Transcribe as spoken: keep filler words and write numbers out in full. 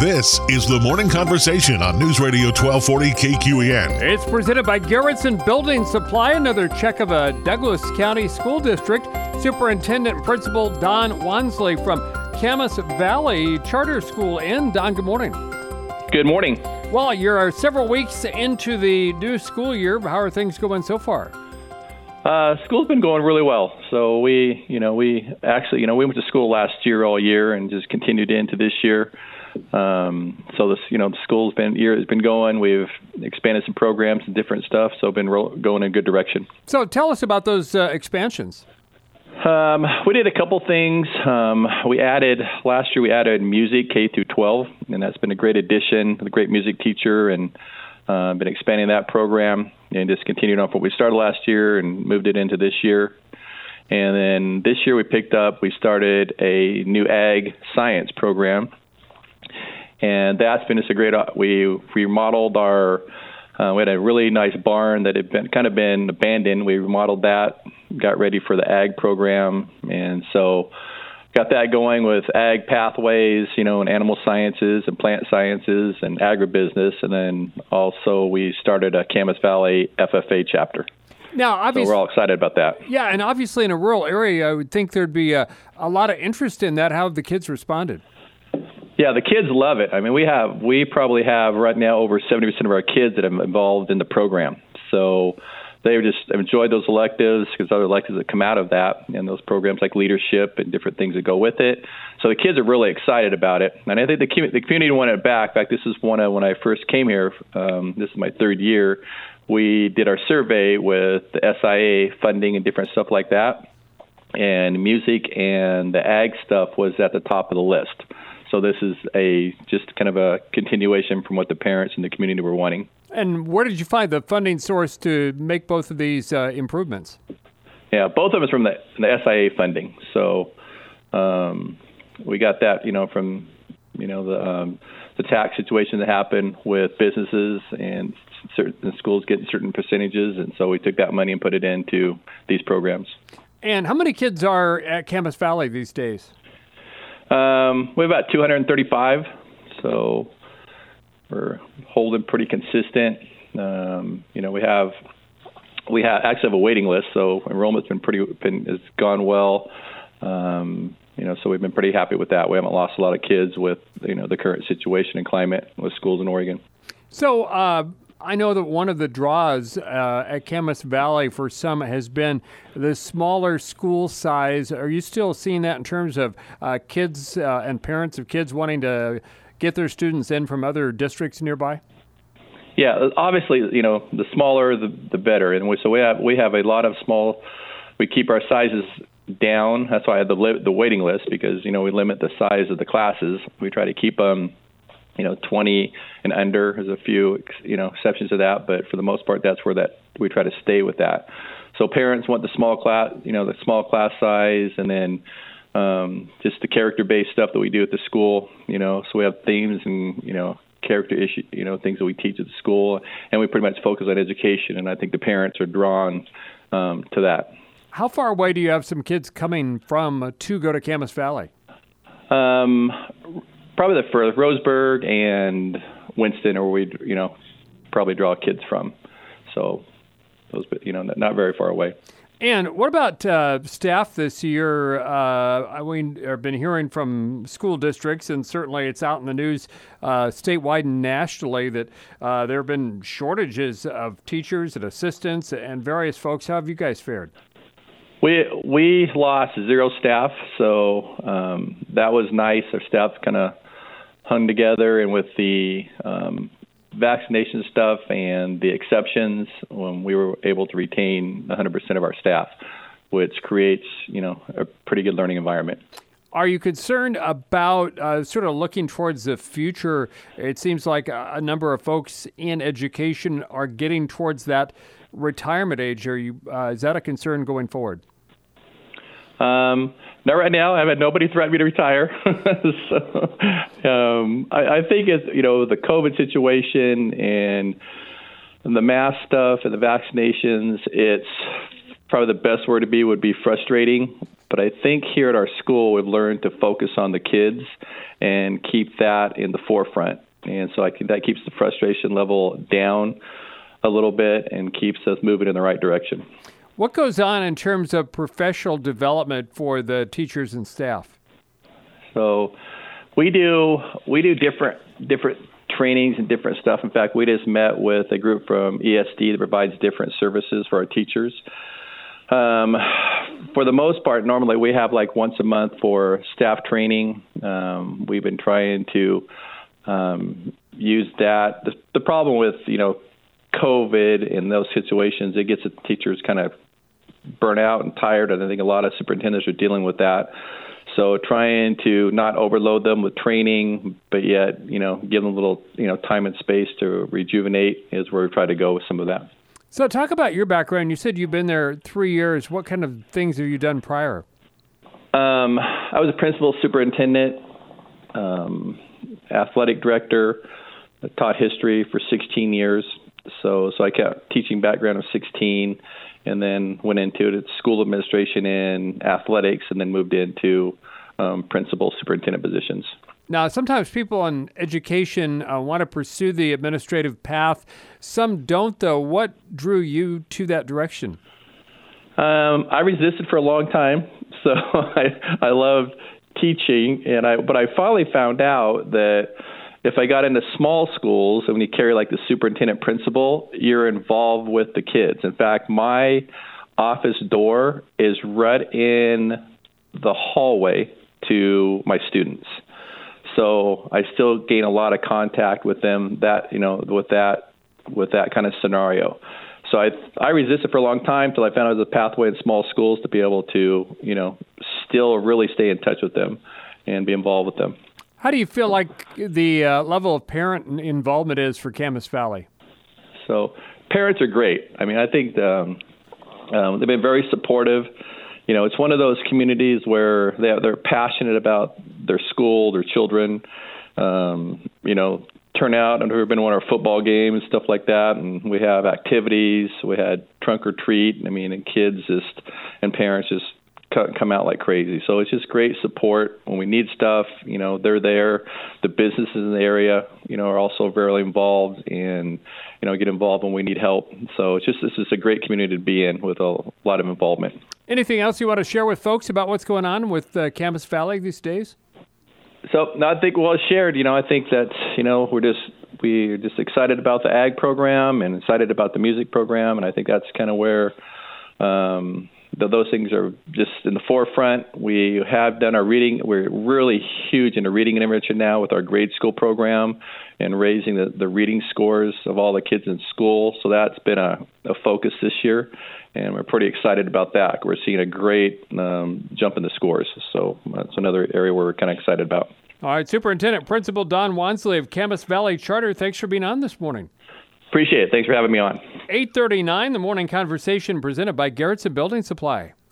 This is the Morning Conversation on News Radio twelve forty K Q E N. It's presented by Garrettson Building Supply. Another check of a Douglas County School District. Superintendent Principal Don Wansley from Camas Valley Charter School. And Don, good morning. Good morning. Well, you're several weeks into the new school year. How are things going so far? Uh, school's been going really well. So we, you know, we actually, you know, we went to school last year all year and just continued into this year. Um, so this, you know, the school's been year has been going. We've expanded some programs and different stuff. So been ro- going in a good direction. So tell us about those uh, expansions. Um, we did a couple things. Um, we added last year. We added music K through twelve, and that's been a great addition. A great music teacher, and uh, been expanding that program and just continued on from what we started last year and moved it into this year. And then this year we picked up. We started a new ag science program, and that's been just a great. We remodeled our. Uh, we had a really nice barn that had been kind of been abandoned. We remodeled that, got ready for the ag program, and so got that going with ag pathways, you know, and animal sciences and plant sciences and agribusiness, and then also we started a Camas Valley F F A chapter. Now, obviously, so we're all excited about that. Yeah, and obviously in a rural area, I would think there'd be a, a lot of interest in that. How have the kids responded? Yeah, the kids love it. I mean, we have we probably have right now over seventy percent of our kids that are involved in the program. So they just enjoyed those electives because other electives that come out of that and those programs like leadership and different things that go with it. So the kids are really excited about it. And I think the, the community wanted it back. In fact, this is one of when I first came here. Um, this is my third year. We did our survey with the S I A funding and different stuff like that. And music and the ag stuff was at the top of the list. So this is a just kind of a continuation from what the parents and the community were wanting. And where did you find the funding source to make both of these uh, improvements? Yeah, both of us from the, the S I A funding. So um, we got that, you know, from you know the um, the tax situation that happened with businesses and certain schools getting certain percentages, and so we took that money and put it into these programs. And how many kids are at Camas Valley these days? Um, we have about two hundred thirty-five, so we're holding pretty consistent. Um, you know, we have we have actually have a waiting list, so enrollment's been pretty been has gone well. Um, you know, so we've been pretty happy with that. We haven't lost a lot of kids with you know the current situation and climate with schools in Oregon. So. Uh I know that one of the draws uh, at Camas Valley for some has been the smaller school size. Are you still seeing that in terms of uh, kids uh, and parents of kids wanting to get their students in from other districts nearby? Yeah, obviously, you know, the smaller the, the better. And we, so we have we have a lot of small. We keep our sizes down. That's why I have the li- the waiting list because you know we limit the size of the classes. We try to keep them. You know, twenty and under. There's a few, you know, exceptions to that, but for the most part, that's where that we try to stay with that. So parents want the small class, you know, the small class size, and then um, just the character-based stuff that we do at the school. You know, so we have themes and you know character issue, you know, things that we teach at the school, and we pretty much focus on education. And I think the parents are drawn um, to that. How far away do you have some kids coming from to go to Camas Valley? Um. Probably the furthest, Roseburg and Winston, or we, you know, probably draw kids from. So those, you know, not very far away. And what about uh, staff this year? Uh, I mean, I've been hearing from school districts, and certainly it's out in the news uh, statewide and nationally that uh, there have been shortages of teachers and assistants and various folks. How have you guys fared? We we lost zero staff, so um, that was nice. Our staff kind of hung together, and with the um, vaccination stuff and the exceptions, when we were able to retain one hundred percent of our staff, which creates, you know, a pretty good learning environment. Are you concerned about uh, sort of looking towards the future? It seems like a, a number of folks in education are getting towards that retirement age. Are you? Uh, is that a concern going forward? Um, not right now. I've had nobody threaten me to retire. so, um, I, I think it's, you know, the COVID situation and the mask stuff and the vaccinations, it's probably the best word to be would be frustrating. But I think here at our school, we've learned to focus on the kids and keep that in the forefront. And so I think that keeps the frustration level down a little bit and keeps us moving in the right direction. What goes on in terms of professional development for the teachers and staff? So we do we do different different trainings and different stuff. In fact, we just met with a group from E S D that provides different services for our teachers. Um, for the most part, normally we have like once a month for staff training. Um, we've been trying to um, use that. The, the problem with, you know, COVID in those situations, it gets the teachers kind of burnt out and tired, and I think a lot of superintendents are dealing with that. So trying to not overload them with training, but yet, you know, give them a little, you know, time and space to rejuvenate is where we try to go with some of that. So talk about your background. You said you've been there three years. What kind of things have you done prior? Um, I was a principal superintendent, um, athletic director. I taught history for sixteen years. So, so I kept teaching background of sixteen, and then went into it at school administration and athletics, and then moved into um, principal superintendent positions. Now, sometimes people in education uh, want to pursue the administrative path. Some don't, though. What drew you to that direction? Um, I resisted for a long time, so I, I loved teaching, and I but I finally found out that if I got into small schools, and when you carry like the superintendent principal, you're involved with the kids. In fact, my office door is right in the hallway to my students. So I still gain a lot of contact with them that, you know, with that, with that kind of scenario. So I, I resisted for a long time till I found out there was a pathway in small schools to be able to, you know, still really stay in touch with them and be involved with them. How do you feel like the uh, level of parent involvement is for Camas Valley? So parents are great. I mean, I think um, um, they've been very supportive. You know, it's one of those communities where they, they're passionate about their school, their children, um, you know, turn out and we've been to one of our football games, stuff like that. And we have activities. We had trunk or treat. I mean, and kids just, and parents just come out like crazy. So it's just great support when we need stuff. You know, they're there. The businesses in the area, you know, are also very involved and, you know, get involved when we need help. So it's just, this is a great community to be in with a lot of involvement. Anything else you want to share with folks about what's going on with uh, Camas Valley these days? So no, I think well shared. You know, I think that, you know, we're just we're just excited about the ag program and excited about the music program, and I think that's kind of where um, the, those things are just in the forefront. We have done our reading. We're really huge into reading intervention now with our grade school program and raising the, the reading scores of all the kids in school. So that's been a, a focus this year, and we're pretty excited about that. We're seeing a great um, jump in the scores. So that's another area where we're kind of excited about. All right, Superintendent Principal Don Wansley of Camas Valley Charter, thanks for being on this morning. Appreciate it. Thanks for having me on. eight thirty-nine, the Morning Conversation presented by Garrettson Building Supply.